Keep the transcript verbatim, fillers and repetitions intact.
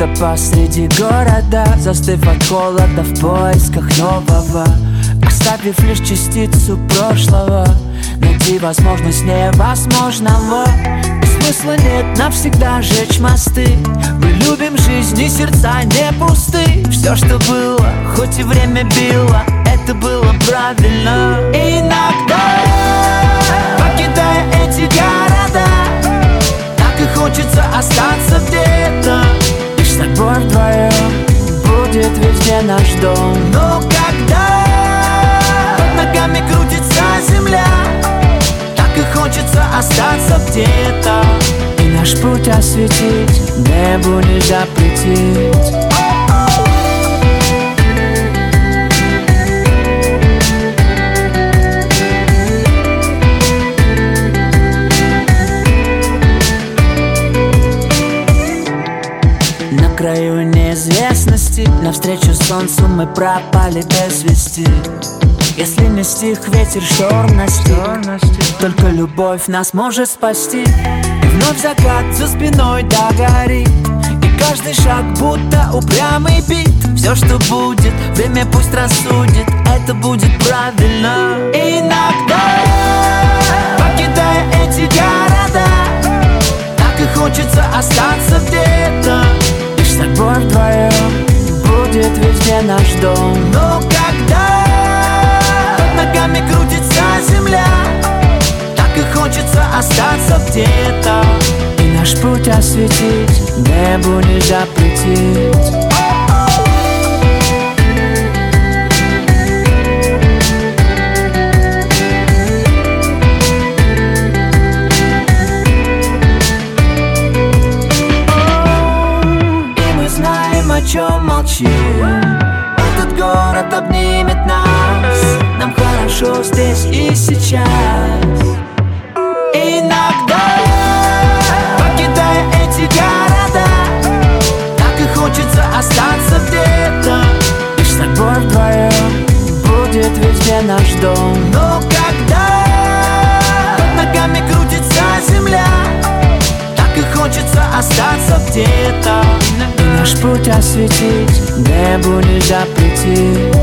где-то посреди города, застыв от холода в поисках нового, оставив лишь частицу прошлого, найти возможность невозможного. И смысла нет навсегда жечь мосты. Мы любим жизнь, и сердца не пусты. Все, что было, хоть и время било, это было правильно. И иногда, покидая эти города, так и хочется остаться где-то. Лишь с тобой вдвоем будет везде наш дом. Но когда под ногами крутится земля, так и хочется остаться где-то. И наш путь осветить, небу не запретить. На краю неизвестности, навстречу солнцу мы пропали без вести. Если не стих ветер, шторм настиг, только любовь нас может спасти. И вновь закат за спиной догорит, и каждый шаг будто упрямый бит. Все, что будет, время пусть рассудит, это будет правильно. И иногда, покидая эти города, так и хочется остаться где-то. Лишь с тобой вдвоем будет везде наш дом. Но когда под ногами крутится земля, так и хочется остаться где-то. И наш путь осветить, небу не запретить. О чем молчим, этот город обнимет нас. Нам хорошо здесь и сейчас. И иногда, покидая эти города, так и хочется остаться где-то. Лишь с тобой вдвоем будет везде наш дом. Но когда под ногами крутится земля, так и хочется остаться где-то. И наш путь осветить, небу не запретить.